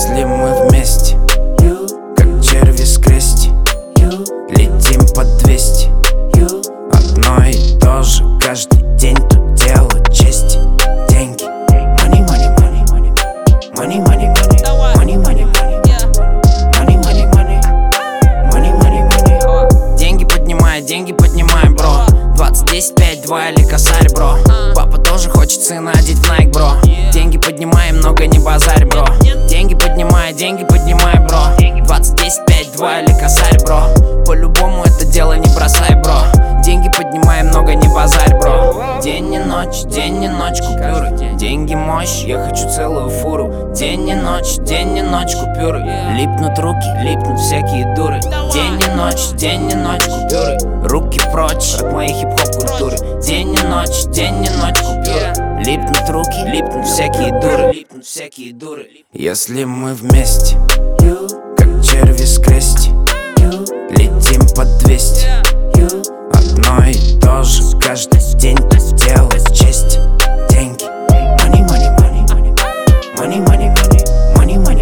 Если мы вместе, как черви с крести, летим по 200. Одно и то же каждый день, тут дело чести. Деньги, money, money, money, money, money, money, money, money, money, money, money, money, money, money. Деньги поднимай, бро. 20, 10, 5, 2 или косарь, бро. Папа тоже хочет сына одеть в Nike, бро. Деньги поднимай, много не базарь, бро. Деньги поднимай, бро. 20, 10, 5, 2 или косарь, бро. По-любому это дело не бросай, бро. Деньги поднимай, много не базарь, бро. День и ночь купюры. Деньги мощь, я хочу целую фуру. День и ночь купюры. Липнут руки, липнут всякие дуры. День и ночь купюры. Руки прочь от моей хип-хоп культуры. День и ночь купюры. Липнут руки, липнут всякие дуры. Если мы вместе, как черви с крести, летим по 200. Одно и то же каждый день, тут дело чести. Деньги, money, money, money, money, money, money, money, money,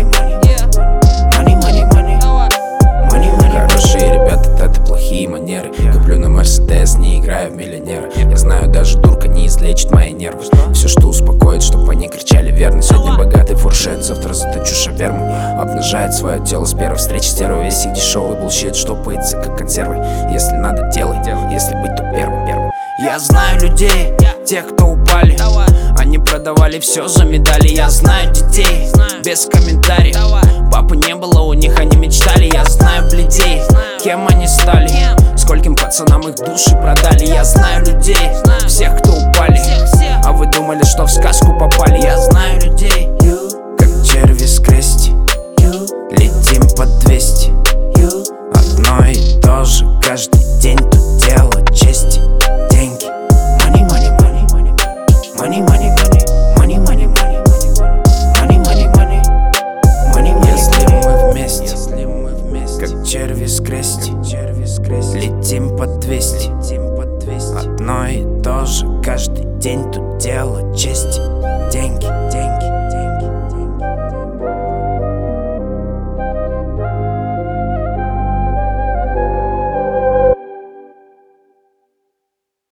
money, money, money, money. Хорошие ребята, это плохие манеры. Коплю на Мерседес, не играю в миллионера. Я знаю, даже дурка не излечит мои нервы. Все, что успокоит, чтобы они кричали верно. Сегодня богатый фуршет, завтра заточу шаверму. Обнажает свое тело с первой встречи стерва. Весь их дешевый булщит, штопается как консервы. Если надо, делай, если быть, то первым. Я знаю людей, тех, кто упали. Они продавали все за медали. Я знаю детей, без комментариев. Папы не было у них, они мечтали. Я знаю бледей, кем они стали, скольким пацанам их души продали. Я знаю людей, всех, кто упали. А вы думали, что в сказку попали? Я знаю людей, как черви с крести, летим по 200. Одно и то же каждый день, тут дело чести. Деньги, money, money, money, money, money, money, money, money, money, money, money, money. Если мы вместе, как черви с крести, летим по 200. Одно и то же каждый день, тут дело чести. Деньги, деньги.